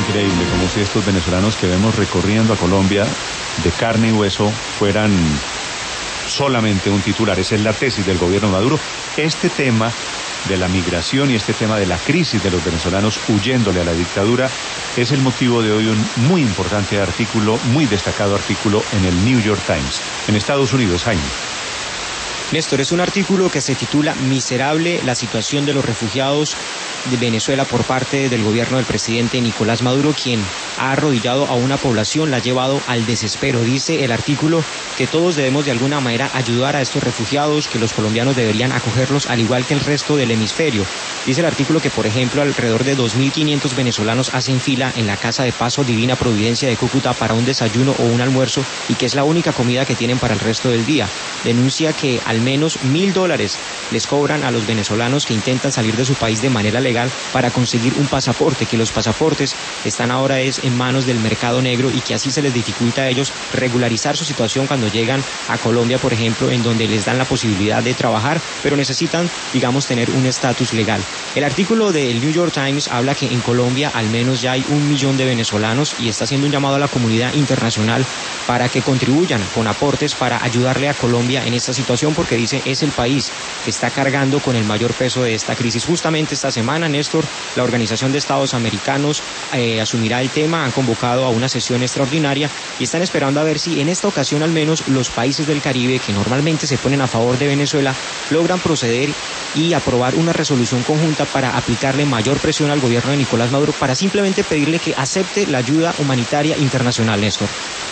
increíble, como si estos venezolanos que vemos recorriendo a Colombia de carne y hueso fueran solamente un titular. Esa es la tesis del gobierno de Maduro. Este tema de la migración y este tema de la crisis de los venezolanos huyéndole a la dictadura es el motivo de hoy un muy importante artículo, muy destacado artículo en el New York Times, en Estados Unidos, Jaime. Néstor, es un artículo que se titula Miserable la situación de los refugiados de Venezuela por parte del gobierno del presidente Nicolás Maduro, quien ha arrodillado a una población, la ha llevado al desespero. Dice el artículo que todos debemos de alguna manera ayudar a estos refugiados, que los colombianos deberían acogerlos al igual que el resto del hemisferio. Dice el artículo que, por ejemplo, alrededor de 2.500 venezolanos hacen fila en la Casa de Paso Divina Providencia de Cúcuta para un desayuno o un almuerzo y que es la única comida que tienen para el resto del día. Denuncia que al menos $1.000 les cobran a los venezolanos que intentan salir de su país de manera legal para conseguir un pasaporte, que los pasaportes están ahora en manos del mercado negro y que así se les dificulta a ellos regularizar su situación cuando llegan a Colombia, por ejemplo, en donde les dan la posibilidad de trabajar, pero necesitan, digamos, tener un estatus legal. El artículo del New York Times habla que en Colombia al menos ya hay 1 millón de venezolanos y está haciendo un llamado a la comunidad internacional para que contribuyan con aportes para ayudarle a Colombia en esta situación, porque dice es el país que está cargando con el mayor peso de esta crisis. Justamente esta semana, Néstor, la Organización de Estados Americanos asumirá el tema, han convocado a una sesión extraordinaria y están esperando a ver si en esta ocasión al menos los países del Caribe, que normalmente se ponen a favor de Venezuela, logran proceder y aprobar una resolución conjunta para aplicarle mayor presión al gobierno de Nicolás Maduro para simplemente pedirle que acepte la ayuda humanitaria internacional, Néstor.